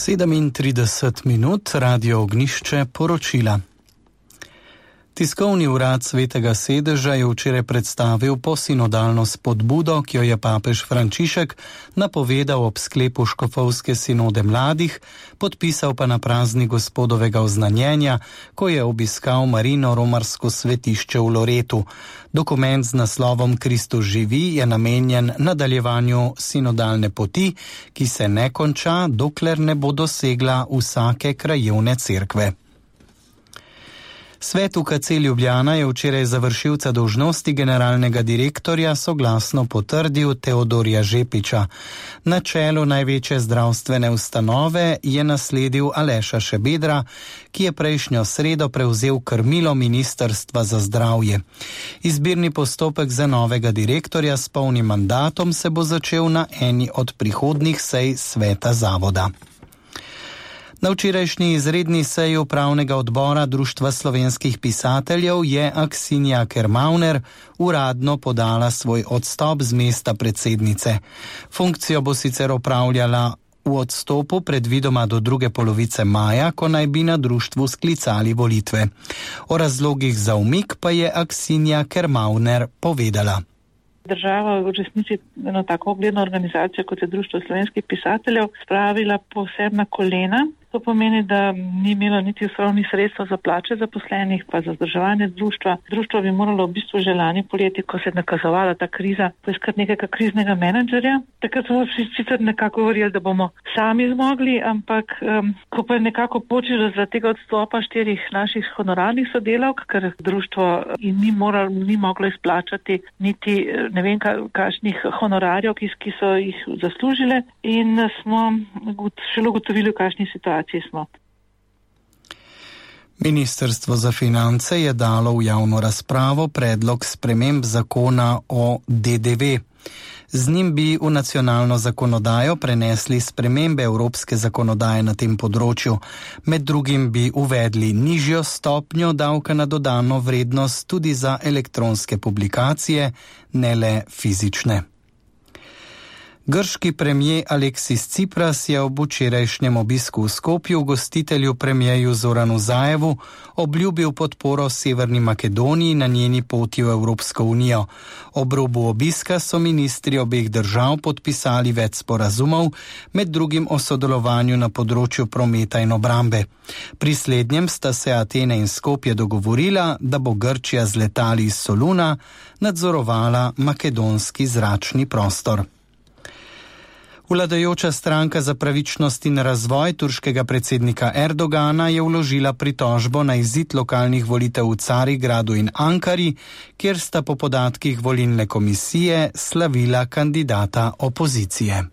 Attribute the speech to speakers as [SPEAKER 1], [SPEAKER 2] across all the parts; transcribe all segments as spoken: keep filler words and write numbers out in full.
[SPEAKER 1] sedemintrideset minut, Radio Ognjišče, poročila. Tiskovni urad Svetega sedeža je včeraj predstavil posinodalno spodbudo, ki jo je papež Frančišek napovedal ob sklepu škofovske sinode mladih, podpisal pa na praznik gospodovega oznanjenja, ko je obiskal Marino romarsko svetišče v Loretu. Dokument z naslovom Kristus živi je namenjen nadaljevanju sinodalne poti, ki se ne konča, dokler ne bo dosegla vsake krajevne cerkve. Svet U K C Ljubljana je včeraj za vršilca dolžnosti generalnega direktorja soglasno potrdil Teodorja Žepiča. Na čelu največje zdravstvene ustanove je nasledil Aleša Šebedra, ki je prejšnjo sredo prevzel krmilo Ministrstva za zdravje. Izbirni postopek za novega direktorja s polnim mandatom se bo začel na eni od prihodnjih sej sveta zavoda. Na včerajšnji izredni seji upravnega odbora Društva slovenskih pisateljev je Aksinja Kermauner uradno podala svoj odstop z mesta predsednice. Funkcijo bo sicer opravljala v odstopu predvidoma do druge polovice maja, ko naj bi na društvu sklicali volitve. O razlogih za umik pa je Aksinja Kermauner povedala.
[SPEAKER 2] Država v resnici eno tako ugledno organizacijo, kot je Društvo slovenskih pisateljev, spravila povsem na kolena. To pomeni, da ni imelo niti osnovnih sredstev za plače zaposlenih, pa za vzdrževanje društva. Društvo bi moralo v bistvu že lani poleti, ko se je nakazovala ta kriza, poiskati nekega kriznega menedžerja. Takrat smo vsi sicer nekako govorili, da bomo sami zmogli, ampak um, ko pa je nekako počelo za tega odstopa štirih naših honorarnih sodelavk, ker društvo in ni, moral, ni moglo izplačati niti ne vem kakšnih honorarjev, ki, ki so jih zaslužile, in smo šele ugotovili, v kakšni situaciji smo.
[SPEAKER 1] Ministrstvo za finance je dalo v javno razpravo predlog sprememb zakona o D D V. Z njim bi v nacionalno zakonodajo prenesli spremembe evropske zakonodaje na tem področju. Med drugim bi uvedli nižjo stopnjo davka na dodano vrednost tudi za elektronske publikacije, ne le fizične. Grški premijer Aleksis Cipras je ob včerajšnjem obisku v Skopju gostitelju premijeju Zoranu Zaevu obljubil podporo Severni Makedoniji na njeni poti v Evropsko unijo. Ob robu obiska so ministri obeh držav podpisali več sporazumov, med drugim o sodelovanju na področju prometa in obrambe. Pri slednjem sta se Atene in Skopje dogovorila, da bo Grčija z letali iz Soluna nadzorovala makedonski zračni prostor. Vladajoča stranka za pravičnost in razvoj turškega predsednika Erdogana je vložila pritožbo na izid lokalnih volitev v Carigradu in Ankari, kjer sta po podatkih volilne komisije slavila kandidata opozicije.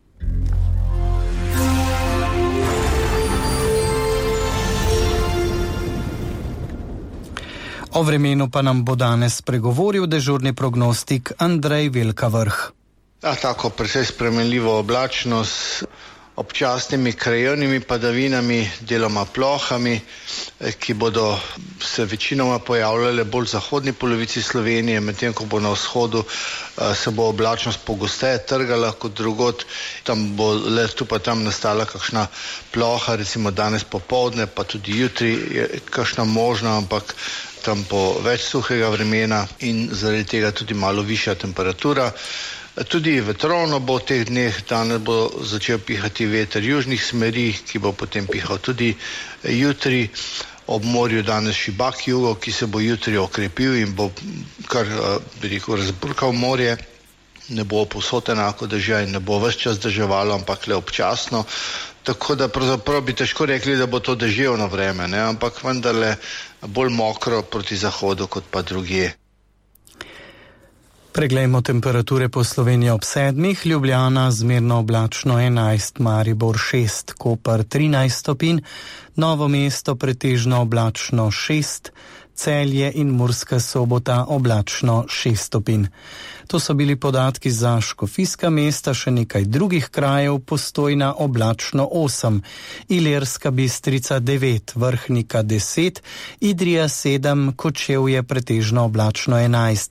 [SPEAKER 1] O vremenu pa nam bo danes spregovoril dežurni prognostik Andrej Velkavrh.
[SPEAKER 3] Ja, tako precej spremenljivo oblačnost, občasnimi krajevnimi padavinami, deloma plohami, ki bodo se večinoma pojavljale bolj v zahodni polovici Slovenije, medtem ko bo na vzhodu se bo oblačnost pogosteje trgala kot drugod. Tam bo le tu pa tam nastala kakšna ploha, recimo danes popoldne, pa tudi jutri je kakšna možna, ampak tam bo več suhega vremena in zaradi tega tudi malo višja temperatura. Tudi vetrovno bo v teh dneh, danes bo začel pihati veter južnih smeri, ki bo potem pihal tudi jutri. Ob morju danes šibak jugo, ki se bo jutri okrepil in bo kar, bi rekel, razburkal morje. Ne bo povsod enako dežja in ne bo ves čas deževalo, ampak le občasno. Tako da pravzaprav bi težko rekli, da bo to deževno vreme, ne? Ampak vendarle bolj mokro proti zahodu kot pa drugje.
[SPEAKER 1] Preglejmo temperature po Sloveniji ob sedmih, Ljubljana zmerno oblačno enajst, Maribor šest, Koper trinajst stopinj, Novo mesto pretežno oblačno šest, Celje in Murska Sobota oblačno šest stopinj. To so bili podatki za škofijska mesta, še nekaj drugih krajev, Postojna oblačno osem, Ilirska Bistrica devet, Vrhnika deset, Idrija sedem, Kočevje pretežno oblačno enajst,